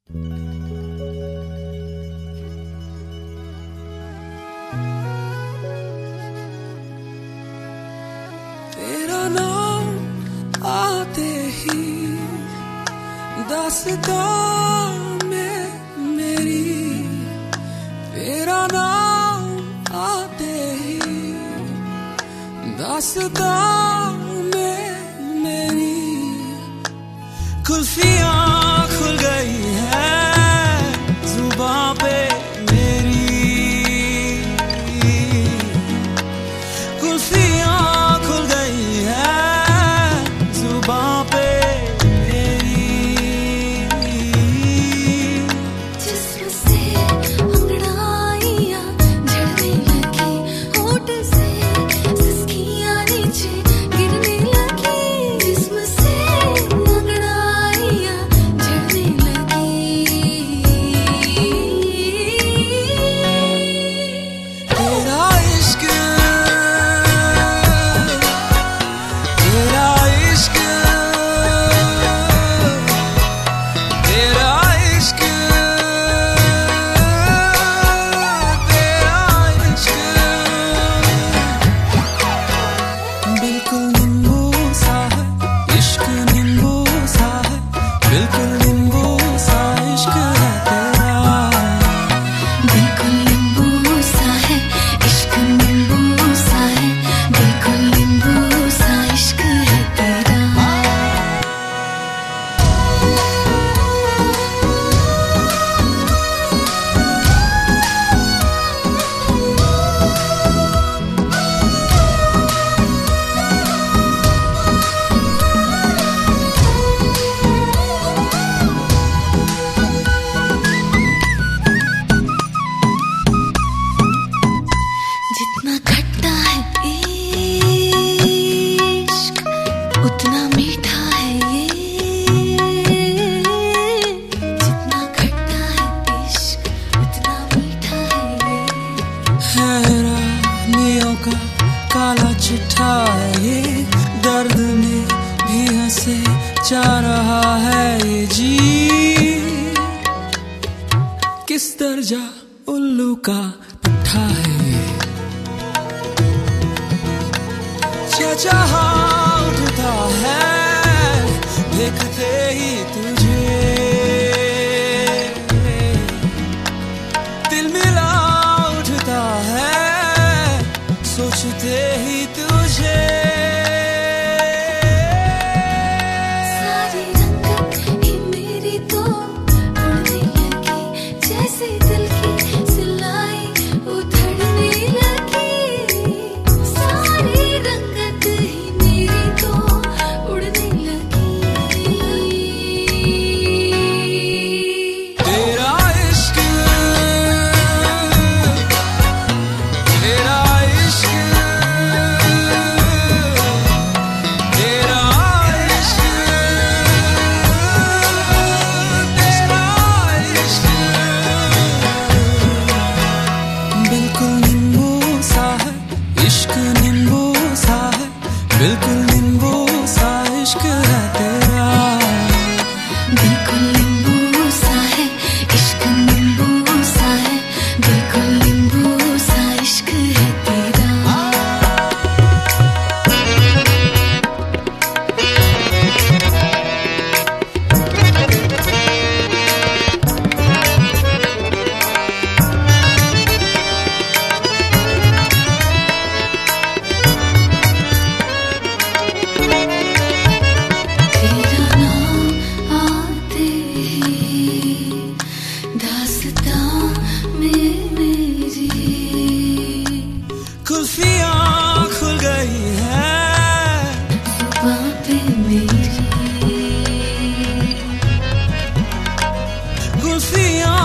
तेरा नाम आते ही दास्तां में मेरी, तेरा नाम आते ही दास्तां में मेरी कुल्फियां खुल गई है जुबां पे मेरी, कुल्फियां खुल गई है जुबां पे मेरी। जिस्म से अंगड़ाइयां झड़ने लगी, होठ से सिसकियां नीचे गिरने लगी। जिस्म से अंगड़ाइयां झड़ने लगी। तेरा इश्क, तेरा इश्क, तेरा इश्क, तेरा इश्क बिल्कुल नींबू सा है, इश्क नींबू सा है, बिल्कुल नींबू सा इश्क है तेरा। बिल्कुल नींबू सा है, इश्क नींबू सा है, बिल्कुल नींबू सा इश्क है तेरा। जितना खट्टा है इश्क, उतना मीठा है ये। जितना खट्टा है इश्क, उतना मीठा है ये। हैरानियों का काला चिट्ठा है ये, दर्द में भी हंसे जा रहा है ये जी। किस दर्जा उल्लू का पट्टा है ये, चाहा उठता है देखते ही तुझे, दिल मिला उठता है सोचते ही तुझे। सारी रंगत ही मेरी तो उड़ने लगी, जैसे दिल की सिलाई उधड़ने लगी। सारी रंगत ही मेरी तो उड़ने लगी। तेरा इश्क, तेरा इश्क, तेरा इश्क, तेरा इश्क बिल्कुल नींबू सा है, इश्क नींबू सा है, बिल्कुल नींबू सा इश्क है तेरा। बिल्कुल नींबू सा है, इश्क नींबू सा है, बिल्कुल नींबू सा इश्क है तेरा। तेरा नाम आते ही दास्तां में मेरी, कुल्फियां खुल गई है जुबां पे मेरी। कुल्फियां